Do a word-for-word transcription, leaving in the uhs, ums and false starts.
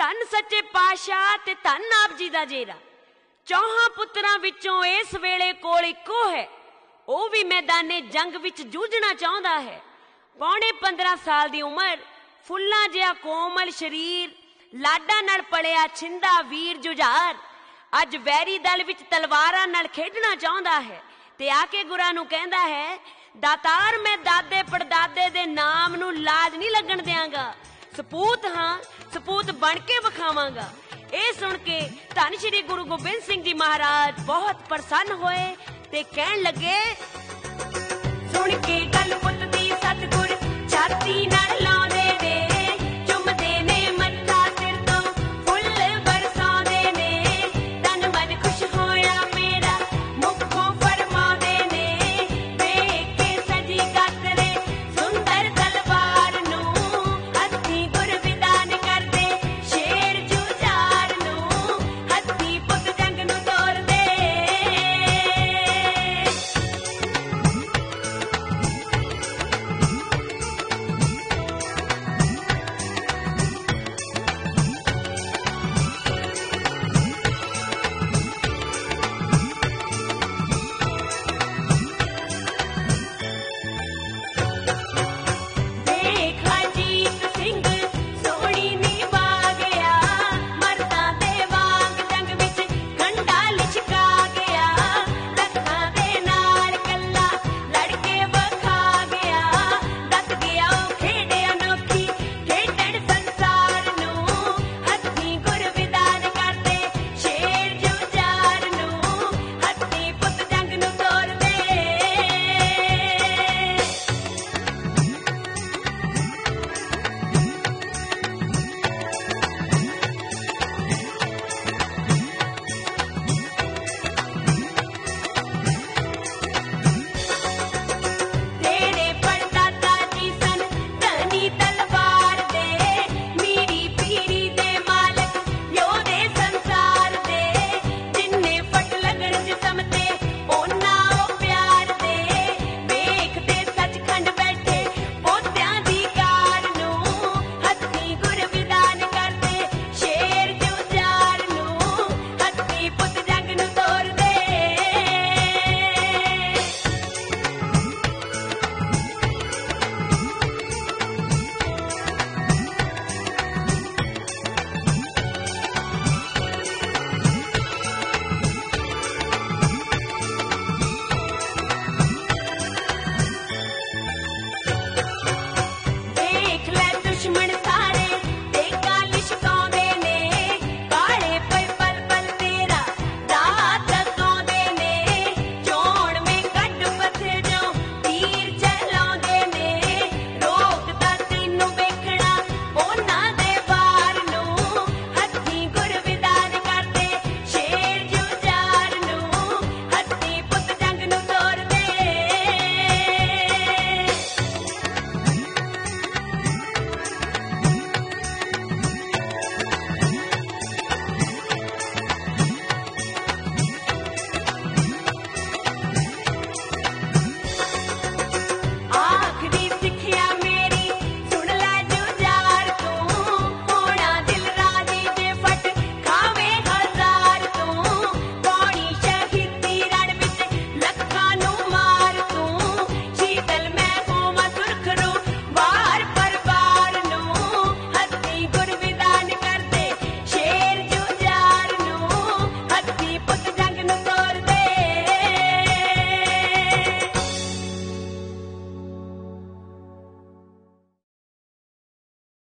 धन सच्चे पातशाह ते धन आप जी दा जेरा। चौहां पुत्रां विचों इस वेले कोल इक्को है, ਉਹ भी मैदाने जंग विच जूझना चाहुंदा है। पौने पंद्रह साल दी उमर, फुल्लां जिहा कोमल शरीर, लाडा नाल पलिया छिंदा वीर जुझार अज वैरी दल विच तलवारां नाल खेडना चाहुंदा है ते आके गुरां नूं कहंदा है, दातार मैं दादे पड़दादे दे नाम नूं लाज नहीं लगन दियांगा, सपूत हां, सपूत बन के विखावांगा। ਇਹ सुन के धन श्री गुरु गोबिंद सिंह जी महाराज बहुत प्रसन्न होए ते कहन लगे, सुन के गल पुत दी सतगुर छाती नाल